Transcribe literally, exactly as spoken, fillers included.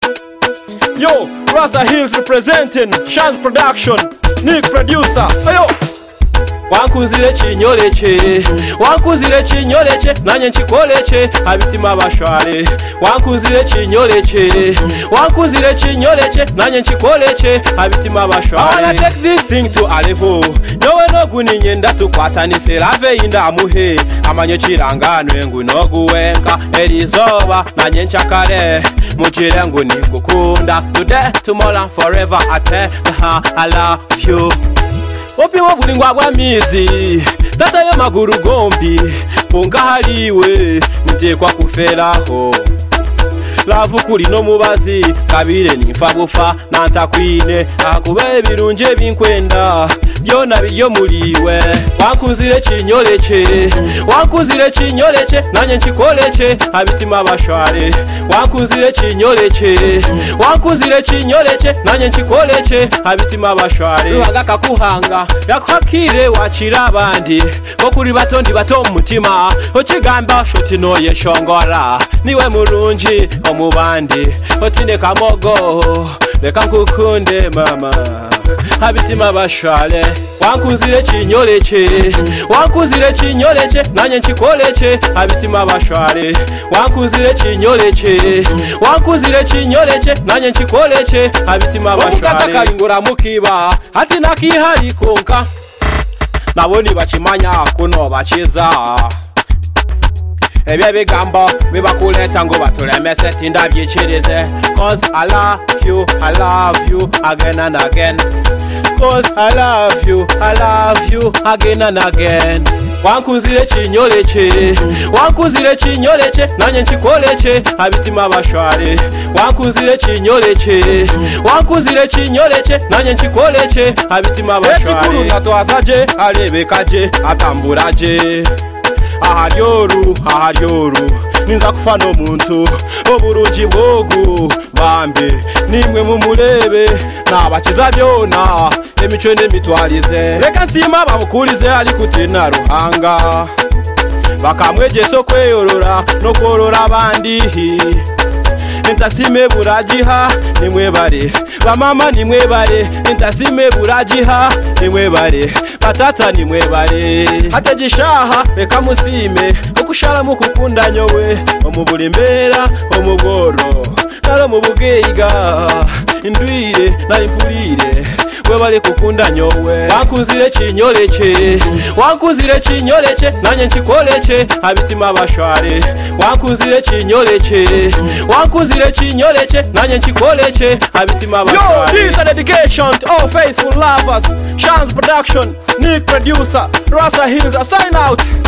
Yo, Rasa Hills representing Shans Production, Nick producer. Ayo. Wankuzire kinyoleche, wankuzire kinyoleche, nanye nchikoleche, habitima bashware. Wankuzire kinyoleche, wankuzire kinyoleche, nanye nchikoleche, habitima bashware. I wanna take this thing to a level. Nowe no guninye ndatukwatanise lave inda muhe. Amanyo chirangano engu no guwenka, elizoba nanye nchakare. Mujire ngu nikukunda, today, tomorrow, and forever. I tell her I love you. Opi wabulingwa kwa mizi tata yo maguru gombi punga haliwe ntekwa kuferaho lavu kuli no mubazi kabire nimfa bufa nantakwine akube birunje binkwenda byona biyo muliwe wankuzire kinyoleche wankuzire kinyoleche nanye nchikoleche habitima bashware wankuzire kinyoleche wankuzire kinyoleche nanye nchikoleche habitima bashware bagaka kuhanga yakwakire wachira abandi okuri batondi bato mutima okigamba shoti noye shongora niwe murunji omubandi otine kamogo leka nkukunde mama habitima bashware wankuzire kinyoleche wankuzire kinyoleche nanye nchikoleche habitima bashware wankuzire kinyoleche wankuzire kinyoleche nanye nchikoleche habitima bashware kalingura mukiba hati nakihari konka naboni bachimanya kuno bachiza ebye bigambo bibakuleta ngo baturemese tindabyikirize cause I love you I love you again and again cause I love you I love you again and again wankuzire kinyoleche wankuzire kinyoleche nanye nchikoleche habitima bashware wankuzire kinyoleche wankuzire kinyoleche nanye nchikoleche habitima bashware ekikuru natwazaje alebekaje atamburaje aharyoru aharyoru ninza kufana omuntu oburuji bwogu bambe nimwe mumurebe nabakiza byona emico n'emitwalize reka nsima babukulize ali kutina ruhanga bakamwejeso kweyorora no korora abandi intasime burajiha nimwe bare bamama nimwe bare intasime burajiha nimwe bare batata nimwe bare hatagishaha reka musime okushara mu kukunda nyowe omubulimbera omugoro nalo mubugeiga indwire na impurire we bari kukunda nyowe wankuzire kinyoleche wankuzire kinyoleche nanye nchikoleche habitima bashware wankuzire kinyoleche wankuzire kinyoleche nanye nchikoleche habitima bashware. Yo, this is a dedication to all faithful lovers. Shans Production, Nick producer, Rasa Hills, a sign out.